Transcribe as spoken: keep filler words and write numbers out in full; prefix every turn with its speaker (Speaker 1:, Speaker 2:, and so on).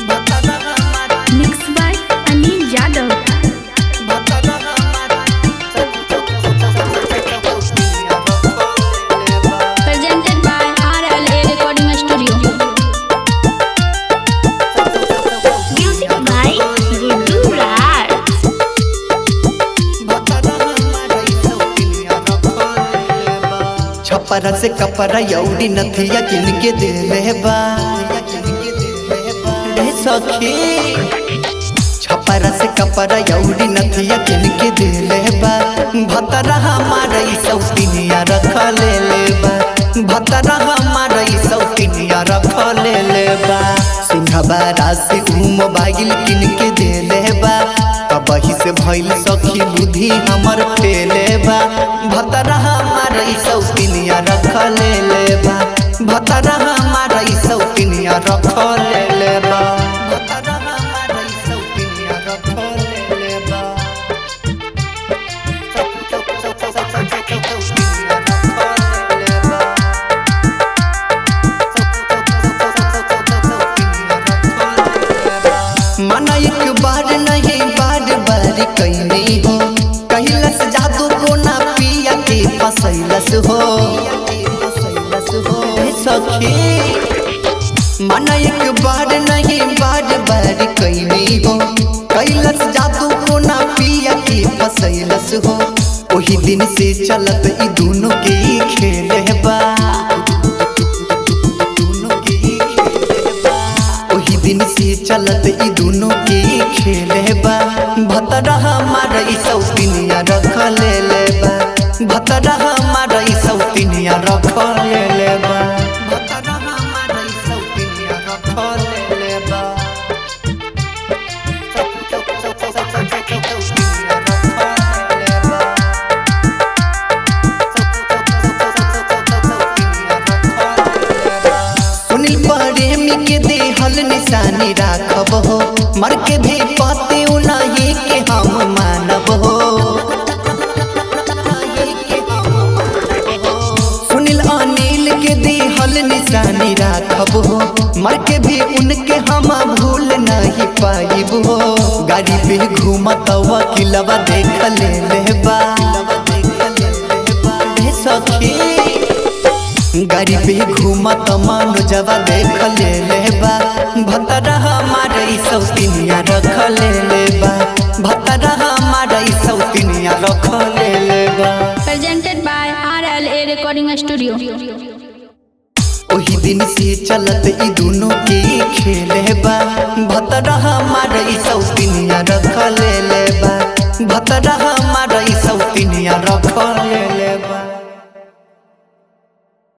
Speaker 1: Mixed by Anil Yadav. Presented by R L A Recording Studio. Music by Guddu Raj.
Speaker 2: Chhapra से कपड़ा यौड़ी नथिया किन के दे ले बा रे सखी। छपरा से कपड़ा यौड़ी नथिया किन के दे ले बा भतरा हमारा ई सौतिनिया रख ले ले बा भतरा हमारा ई सौतिनिया रख ले ले बा। सिंहबारा से ऊ मोबाइल किन के दे ले बा तबही से भइल सखी बुद्धि हमर फेले बा भतरा हमारा ई सौतिनिया रख ले ले बा भतरा हमारा ई सौतिनिया रख ले ले बा भतरा हमारा ई सौतिनिया रख ले ले बा। मना एक बार नहीं बार बार कैली हो कहलस जादू को ना पिया के फसैलस हो सखी। मना एक बार नहीं बार बार कैली हो कहलस जादू को ना पिया के फसैलस हो। वही दिन से चलत ई दोनों के खेल बा दिन से चलत ई दोनों के खेले बा भतरा हमारा ई सौतिनिया रख ले ले बा भतरा हमारा ई सौतिनिया रख ले ले बा भतरा हमारा ई सौतिनिया रख ले ले बा। सुनील प्रेमी के देहल निशानी राखब हो मर के भी पाते नहीं के हम मानब हो। सुनील अनिल के देहल निशानी राखब हो मर के भी उनके हम भूल नहीं पाइब हो। गाड़ी पे घूमत वकीलवा देख ले लेबा सखी गाड़ी पे घूमत मनोजवा देख ले लेबा भतरा हमारा ई सौतिनिया रख ले लेबा भतरा हमारा ई सौतिनिया रख ले लेबा।
Speaker 1: Presented by R L A Recording Studio.
Speaker 2: वही दिन से चलत ई दोनों के खेले बा भतरा हमारा ई सौतिनिया रख ले लेबा भतरा हमारा ई सौतिनिया रख ले